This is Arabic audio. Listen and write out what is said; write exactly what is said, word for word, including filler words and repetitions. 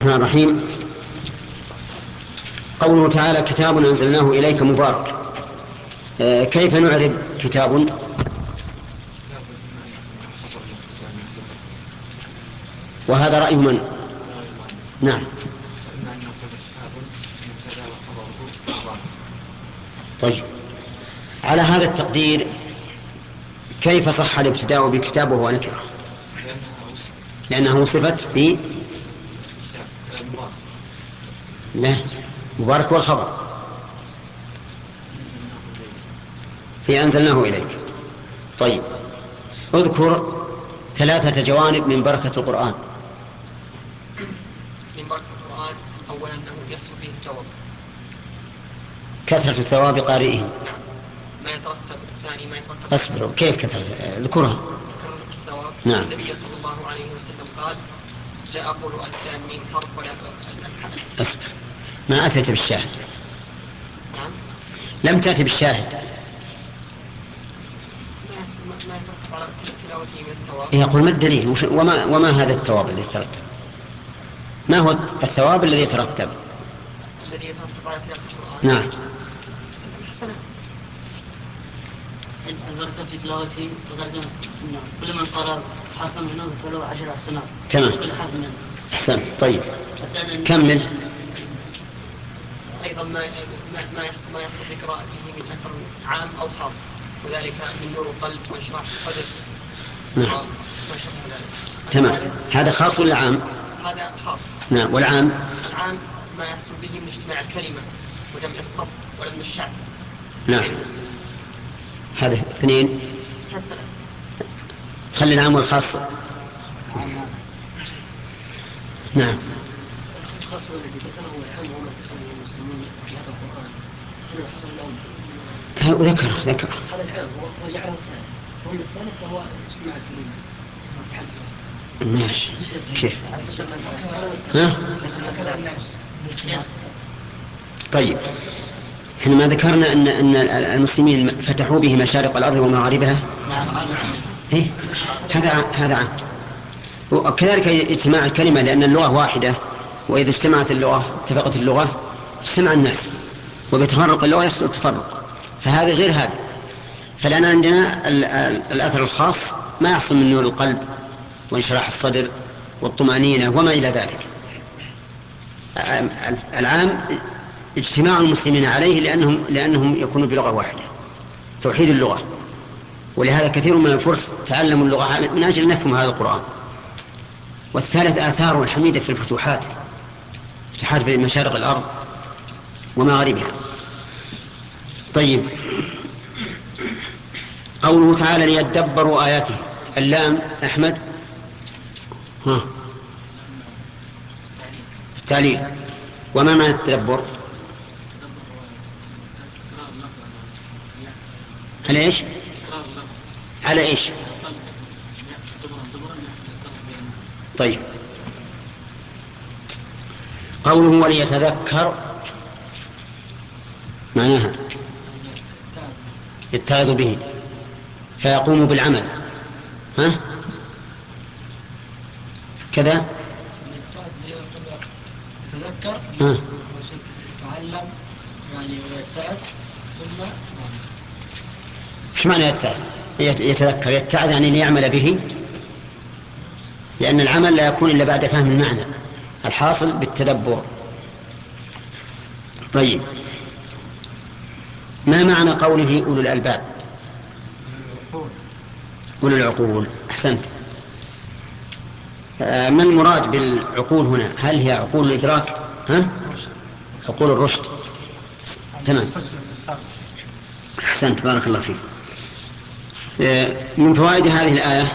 الرحمن الرحيم. قوله تعالى: كتاب أنزلناه إليك مبارك. آه كيف نعرب كتاب؟ وهذا رأي من؟ نعم. طيب، على هذا التقدير كيف صح الابتداء بكتاب وهو نكرة؟ لأنه وصفت ب لا، مبارك والخبر في أنزلناه إليك. طيب، اذكر ثلاثة جوانب من بركة القرآن. من بركة القرآن: أولا أنه يحصل به الثواب، كثرة ثواب قارئه. نعم. ما يترتب الثاني ما يترتب أصبروا، كيف كثرة؟ اذكرها. كثرة الثواب. نعم. النبي صلى الله عليه وسلم قال: لا أقول ألف لام ميم حرف ولا الألف. أصبر، ما أتيت بالشاهد. نعم. لم تأتي بالشاهد. ما يترتب على تلاوته من الثواب. يقول ما الدليل؟ وما, وما هذا الثواب الذي يترتب؟ ما هو الثواب الذي يترتب؟ الذي يترتب على تلاوة القرآن نعم. الحسنات. البركة في تلاوته كل من قرأ حرفا منه فله عشر حسنات. تمام. كل حرف منه. أحسنت. طيب، كمل. أيضا ما ما يحصل ما يحصل بقراءته من أثر عام أو خاص، وذلك من نور القلب وإشراح الصدر. نعم. ما شابه ذلك. تمام. هذا خاص ولا عام؟ هذا خاص. نعم. والعام؟ العام ما يحصل به من اجتماع الكلمة وجمع الصف ولم الشعب. نعم. هذا اثنين. كثرة. تخلي العام والخاص. نعم. الخاص الذي ذكره العام وما اتصل به المسلمون في هذا القرآن هل حصل لهم؟ ذكر ذكر هذا العام وجعله الثالث، وهم الثالث فهو اجتماع الكلمة واتحاد الصف. ماشي. كيف؟ ها؟ طيب، احنا ما ذكرنا ان ان المسلمين فتحوا به مشارق الارض ومغاربها. إيه؟ هذا هذا عام. وكذلك اجتماع الكلمه، لان اللغه واحده، واذا اجتمعت اللغه اتفقت اللغه اجتمع الناس، وبتفرق اللغه يحصل التفرق، فهذا غير هذا. فلان عندنا الاثر الخاص ما يحصل من نور القلب وانشراح الصدر والطمانينه وما الى ذلك. العام اجتماع المسلمين عليه لأنهم, لأنهم يكونوا بلغة واحدة، توحيد اللغة. ولهذا كثير من الفرس تعلموا اللغة من أجل نفهم هذا القرآن. والثالث آثاره الحميدة في الفتوحات، فتوحات في مشارق الأرض ومغاربها. طيب، قوله تعالى: ليدبروا آياته. اللام أحمد. ها، التعليل. وما معنى التدبر؟ على ايش؟ على ايش؟ طيب، قوله وليتذكر معناها يتعظ به فيقوم بالعمل. ها كذا. يتذكر يتعلم يعني ويتعظ ثم ايش معنى يتعظ؟ يتذكر يتعظ يعني ليعمل به، لأن العمل لا يكون إلا بعد فهم المعنى الحاصل بالتدبر. طيب، ما معنى قوله أولو الألباب؟ أولو العقول. أحسنت. آه، ما المراد بالعقول هنا؟ هل هي عقول الإدراك؟ ها؟ عقول الرشد. تمام. أحسنت، بارك الله فيك. آه، من فوائد هذه الآية